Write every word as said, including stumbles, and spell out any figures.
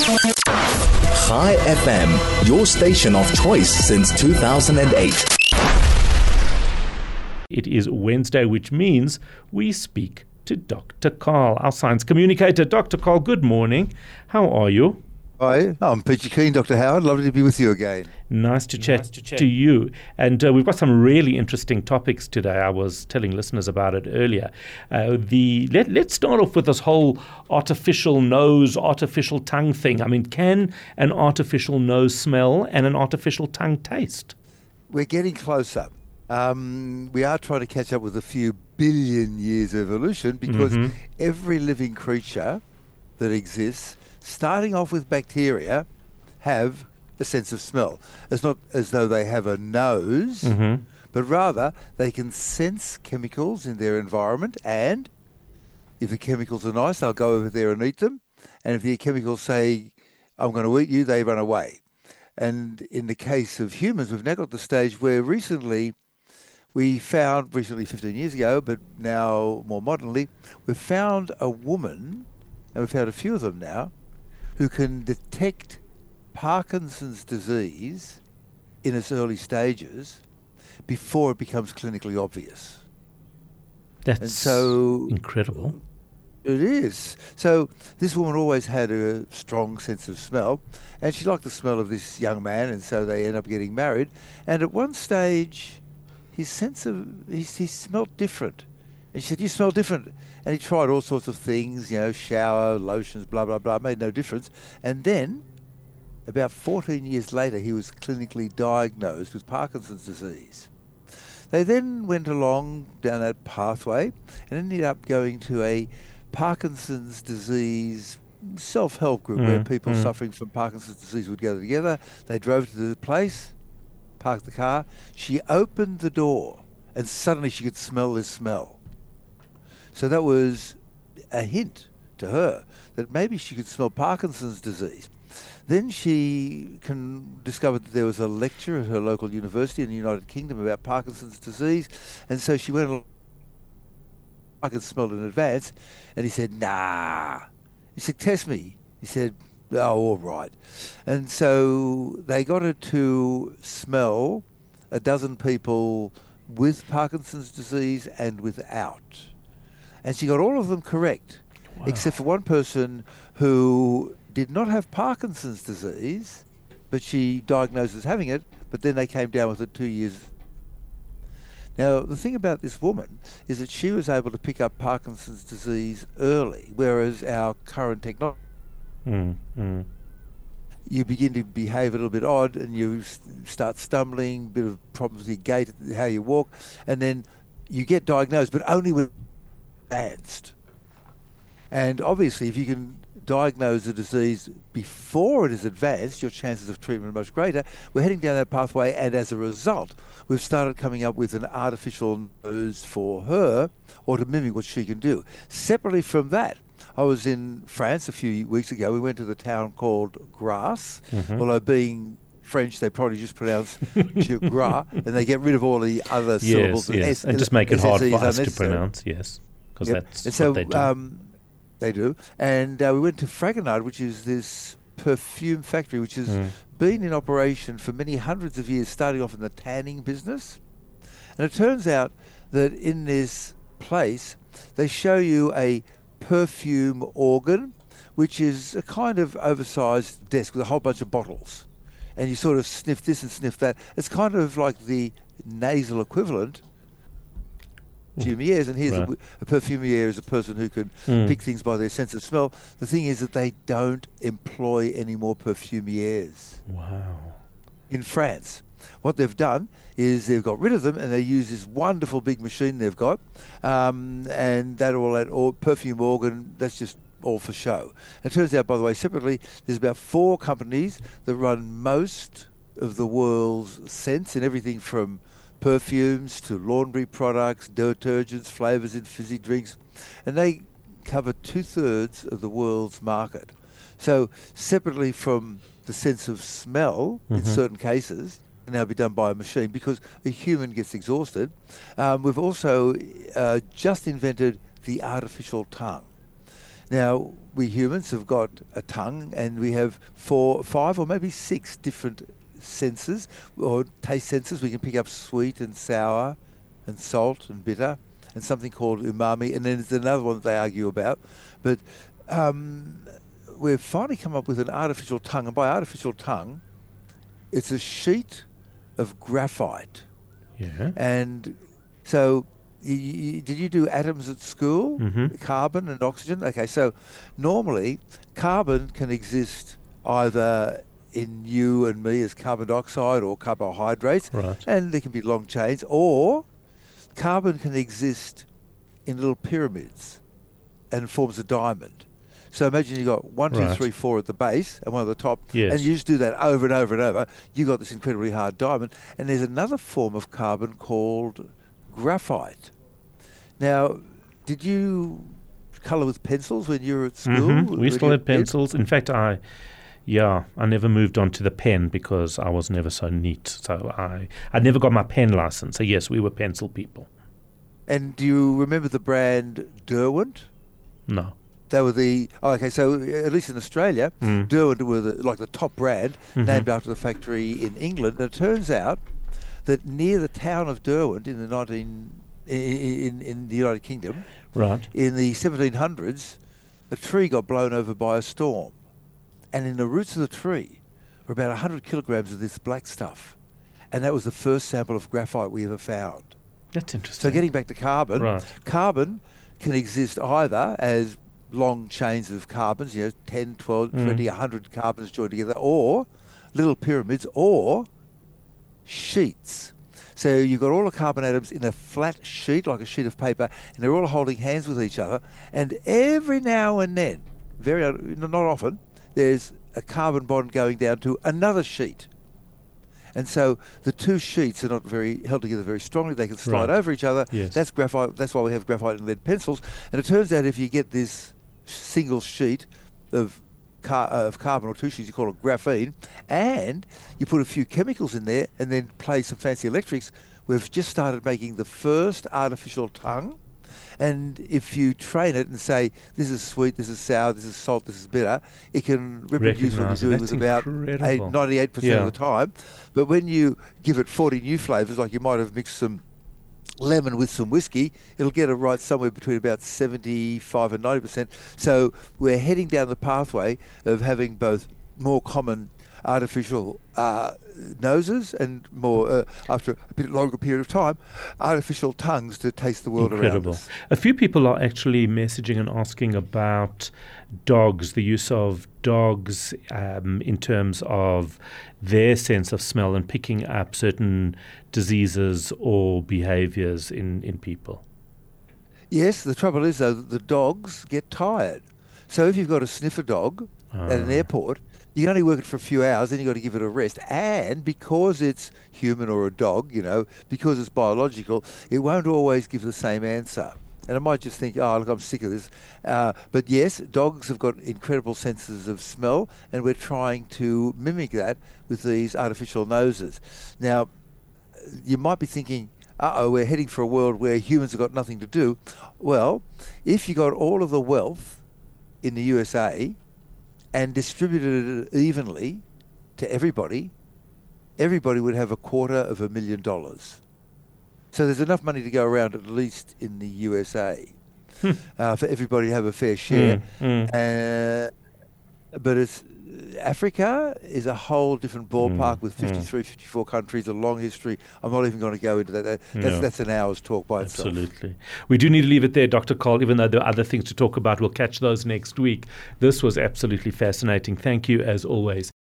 Chai F M, your station of choice since two thousand eight. It is Wednesday, which means we speak to Doctor Carl, our science communicator. Doctor Carl, good morning. How are you? Hi, I'm Peachy Keen, Doctor Howard. Lovely to be with you again. Nice to chat, nice to, chat. to you. And uh, we've got some really interesting topics today. I was telling listeners about it earlier. Uh, the let, let's start off with this whole artificial nose, artificial tongue thing. I mean, can an artificial nose smell and an artificial tongue taste? We're getting closer. Um, we are trying to catch up with a few billion years of evolution because mm-hmm. every living creature that exists, starting off with bacteria, have a sense of smell. It's not as though they have a nose, mm-hmm. but rather they can sense chemicals in their environment, and if the chemicals are nice, they'll go over there and eat them. And if the chemicals say, I'm going to eat you, they run away. And in the case of humans, we've now got the stage where recently we found, recently fifteen years ago, but now more modernly, we've found a woman, and we've found a few of them now, who can detect Parkinson's disease in its early stages before it becomes clinically obvious. That's and so, incredible. It is. So this woman always had a strong sense of smell, and she liked the smell of this young man, and so they end up getting married. And at one stage, his sense of, he, he smelled different. And she said, you smell different. And he tried all sorts of things, you know, shower, lotions, blah, blah, blah, made no difference. And then, about fourteen years later, he was clinically diagnosed with Parkinson's disease. They then went along down that pathway and ended up going to a Parkinson's disease self-help group mm, where people mm. suffering from Parkinson's disease would gather together. They drove to the place, parked the car. She opened the door and suddenly she could smell this smell. So that was a hint to her that maybe she could smell Parkinson's disease. Then she can discovered that there was a lecture at her local university in the United Kingdom about Parkinson's disease, and so she went along. I could smell it in advance, and he said, nah. He said, test me. He said, oh, all right. And so they got her to smell a dozen people with Parkinson's disease and without. And she got all of them correct, wow. except for one person who did not have Parkinson's disease, but she diagnosed as having it, but then they came down with it two years. Now, the thing about this woman is that she was able to pick up Parkinson's disease early, whereas our current technology, mm, mm. you begin to behave a little bit odd and you start stumbling, a bit of problems with your gait, how you walk, and then you get diagnosed, but only when advanced. And obviously, if you can diagnose the disease before it is advanced, your chances of treatment are much greater. We're heading down that pathway, and as a result, we've started coming up with an artificial nose for her, or to mimic what she can do. Separately from that, I was in France a few weeks ago. We went to the town called Grasse, mm-hmm. although being French, they probably just pronounce Gras, and they get rid of all the other yes, syllables. Yes, S- and just make it hard for us to pronounce, yes, because yep. that's and so, what they do. Um, They do. And uh, we went to Fragonard, which is this perfume factory, which has mm. been in operation for many hundreds of years, starting off in the tanning business. And it turns out that in this place, they show you a perfume organ, which is a kind of oversized desk with a whole bunch of bottles. And you sort of sniff this and sniff that. It's kind of like the nasal equivalent perfumiers, and here's right. a, a perfumier is a person who can mm. pick things by their sense of smell. The thing is that they don't employ any more perfumiers. Wow. In France, what they've done is they've got rid of them and they use this wonderful big machine they've got, um, and that all that or perfume organ, that's just all for show. It turns out, by the way, separately, there's about four companies that run most of the world's scents and everything from perfumes to laundry products, detergents, flavours in fizzy drinks, and they cover two-thirds of the world's market. So separately from the sense of smell, mm-hmm. in certain cases, can now be done by a machine because a human gets exhausted. Um, we've also uh, just invented the artificial tongue. Now, we humans have got a tongue, and we have four, five or maybe six different senses or taste senses. We can pick up sweet and sour and salt and bitter and something called umami, and then there's another one that they argue about. But um, we've finally come up with an artificial tongue, and by artificial tongue, it's a sheet of graphite. Yeah. And so, you, you, did you do atoms at school? Mm-hmm. Carbon and oxygen? Okay, so normally carbon can exist either in you and me as carbon dioxide or carbohydrates, right. and there can be long chains, or carbon can exist in little pyramids and forms a diamond. So imagine you got one, two, right. three, four at the base and one at the top, yes. and you just do that over and over and over. You got this incredibly hard diamond. And there's another form of carbon called graphite. Now, did you colour with pencils when you were at school? Mm-hmm. We still had kid? pencils. In fact, I, yeah, I never moved on to the pen because I was never so neat. So I, I never got my pen license. So yes, we were pencil people. And do you remember the brand Derwent? No. They were the, oh, okay, so at least in Australia, mm. Derwent were the, like the top brand, mm-hmm. named after the factory in England. And it turns out that near the town of Derwent in the nineteen in in the United Kingdom, right, in the seventeen hundreds, a tree got blown over by a storm, and in the roots of the tree were about one hundred kilograms of this black stuff, and that was the first sample of graphite we ever found. That's interesting. So getting back to carbon, right. carbon can exist either as long chains of carbons, you know, ten, twelve, mm. twenty, one hundred carbons joined together, or little pyramids, or sheets. So you've got all the carbon atoms in a flat sheet, like a sheet of paper, and they're all holding hands with each other. And every now and then, very not often, there's a carbon bond going down to another sheet. And so the two sheets are not very held together very strongly. They can slide right. over each other. Yes. That's graphite. That's why we have graphite and lead pencils. And it turns out if you get this single sheet of car, uh, of carbon, or two sheets, you call it graphene, and you put a few chemicals in there and then play some fancy electrics, we've just started making the first artificial tongue. And if you train it and say, this is sweet, this is sour, this is salt, this is bitter, it can reproduce what you're doing with about eight, ninety-eight percent yeah. of the time. But when you give it forty new flavours, like you might have mixed some lemon with some whiskey, it'll get it right somewhere between about seventy-five and ninety percent. So we're heading down the pathway of having both more common artificial uh, noses and more, uh, after a bit longer period of time, artificial tongues to taste the world Incredible. around us. A few people are actually messaging and asking about dogs, the use of dogs um, in terms of their sense of smell and picking up certain diseases or behaviours in, in people. Yes, the trouble is, though, the dogs get tired. So if you've got a sniffer dog uh. at an airport, you can only work it for a few hours, then you've got to give it a rest. And because it's human or a dog, you know, because it's biological, it won't always give the same answer. And I might just think, oh, look, I'm sick of this. Uh, but yes, dogs have got incredible senses of smell, and we're trying to mimic that with these artificial noses. Now, you might be thinking, uh-oh, we're heading for a world where humans have got nothing to do. Well, if you got all of the wealth in the U S A and distributed it evenly to everybody, everybody would have a quarter of a million dollars. So there's enough money to go around, at least in the U S A, uh, for everybody to have a fair share. Mm, mm. Uh, but it's Africa is a whole different ballpark mm, with fifty-three, mm. fifty-four countries, a long history. I'm not even going to go into that. that that's, no. that's an hour's talk by itself. Absolutely. We do need to leave it there, Doctor Cole, even though there are other things to talk about. We'll catch those next week. This was absolutely fascinating. Thank you, as always.